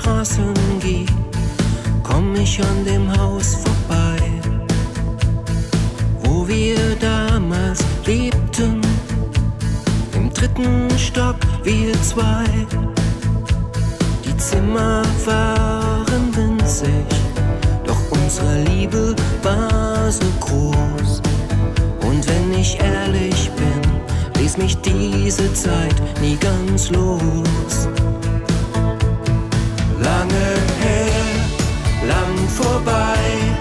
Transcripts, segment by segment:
Straßen gehe, komm ich an dem Haus vorbei, wo wir damals lebten, im 3. Stock wir zwei. Die Zimmer waren winzig, doch unsere Liebe war so groß. Und wenn ich ehrlich bin, ließ mich diese Zeit nie ganz los. Lange her, lang vorbei,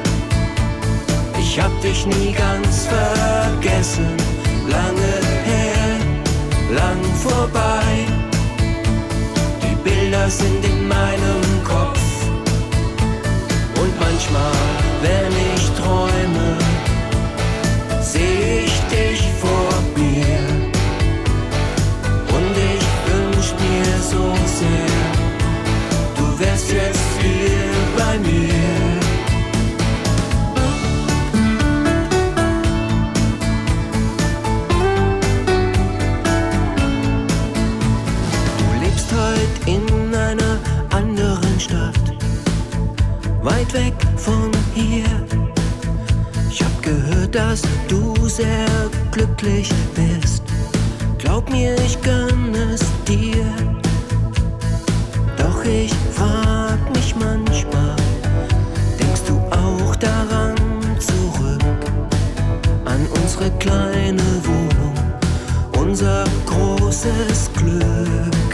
ich hab dich nie ganz vergessen. Lange her, lang vorbei, die Bilder sind in meinem Kopf. Und manchmal, wenn ich träume, seh ich dich vor mir. Und ich wünsch mir so sehr, du wärst jetzt hier bei mir. Du lebst heute in einer anderen Stadt, weit weg von hier. Ich hab gehört, dass du sehr glücklich bist. Glaub mir, ich gönn es dir. Doch ich frag mich manchmal, denkst du auch daran zurück? An unsere kleine Wohnung, unser großes Glück.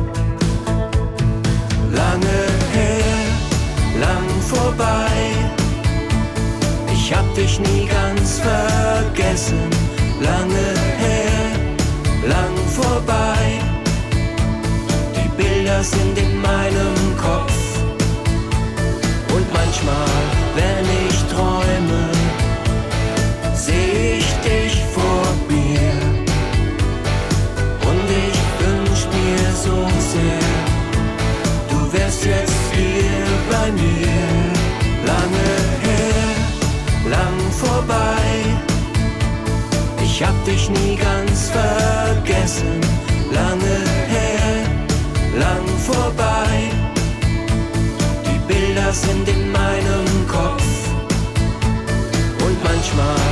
Lange her, lang vorbei, ich hab dich nie ganz vergessen. Lange her, lang vorbei, die Bilder sind in meinem Kopf. Und manchmal, wenn ich träume, seh ich dich vor mir. Und ich wünsch mir so sehr, du wärst jetzt hier bei mir. Lange her, lang vorbei, ich hab dich nie ganz vergessen. Lange her, lang vorbei, die Bilder sind in meinem Kopf. Und manchmal,